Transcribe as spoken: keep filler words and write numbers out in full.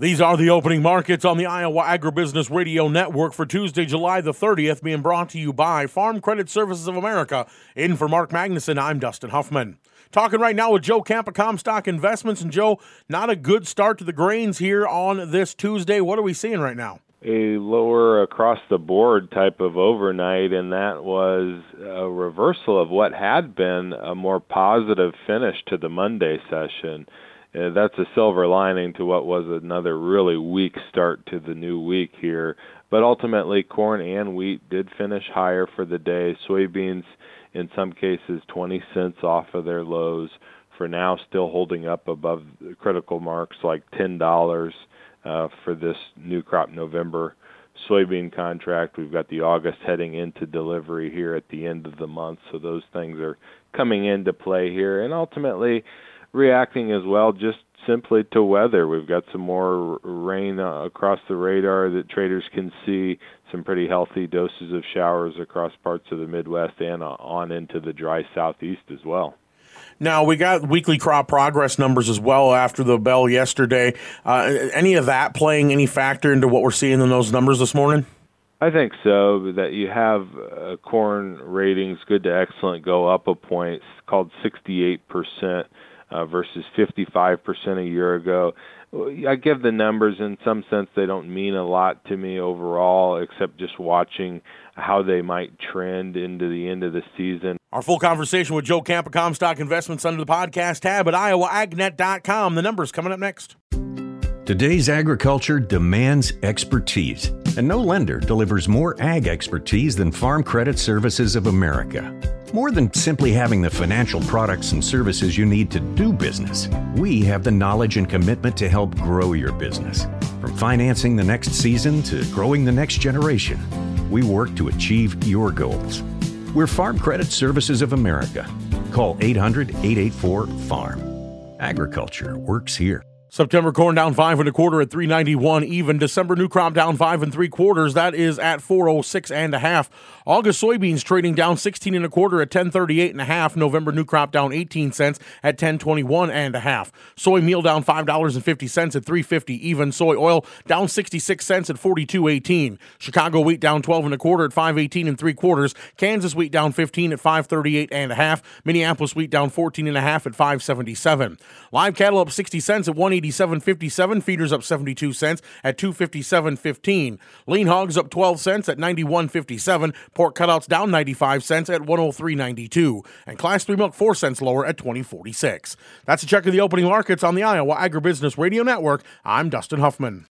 These are the opening markets on the Iowa Agribusiness Radio Network for Tuesday, July the thirtieth, being brought to you by Farm Credit Services of America. In for Mark Magnuson, I'm Dustin Huffman. Talking right now with Joe Campa, Comstock Investments. And Joe, not a good start to the grains here on this Tuesday. What are we seeing right now? A lower across-the-board type of overnight, and that was a reversal of what had been a more positive finish to the Monday session. Uh, that's a silver lining to what was another really weak start to the new week here. But ultimately, corn and wheat did finish higher for the day. Soybeans, in some cases, twenty cents off of their lows. For now, still holding up above critical marks like ten dollars uh, for this new crop November soybean contract. We've got the August heading into delivery here at the end of the month. So those things are coming into play here. And ultimately, reacting as well just simply to weather. We've got some more rain uh, across the radar that traders can see, some pretty healthy doses of showers across parts of the Midwest and uh, on into the dry southeast as well. Now, we got weekly crop progress numbers as well after the bell yesterday. Uh, any of that playing any factor into what we're seeing in those numbers this morning? I think so, that you have uh, corn ratings, good to excellent, go up a point, called sixty-eight percent. Uh, versus fifty-five percent a year ago. I give the numbers in some sense they don't mean a lot to me overall, except just watching how they might trend into the end of the season. Our full conversation with Joe Campa, Comstock Investments, under the podcast tab at iowa ag net dot com. The numbers coming up next. Today's agriculture demands expertise, and no lender delivers more ag expertise than Farm Credit Services of America. More than simply having the financial products and services you need to do business, we have the knowledge and commitment to help grow your business. From financing the next season to growing the next generation, we work to achieve your goals. We're Farm Credit Services of America. Call eight hundred, eight eight four, farm. Agriculture works here. September corn down five and a quarter at three ninety-one even. December new crop down five and three quarters. That is at four oh six and a half. August soybeans trading down sixteen and a quarter at ten thirty-eight and a half. November new crop down eighteen cents at ten twenty-one and a half. Soy meal down five dollars and fifty cents at three fifty even. Soy oil down sixty-six cents at forty-two eighteen. Chicago wheat down twelve and a quarter at five eighteen and three quarters. Kansas wheat down fifteen at five thirty-eight and a half. Minneapolis wheat down fourteen and a half at five seventy-seven. Live cattle up sixty cents at one eighty-seven fifty-seven. Feeders up seventy-two cents at two fifty-seven fifteen. Lean hogs up twelve cents at ninety-one fifty-seven. Pork cutouts down ninety-five cents at one oh three ninety-two. And Class three milk four cents lower at twenty forty-six. That's a check of the opening markets on the Iowa Agribusiness Radio Network. I'm Dustin Huffman.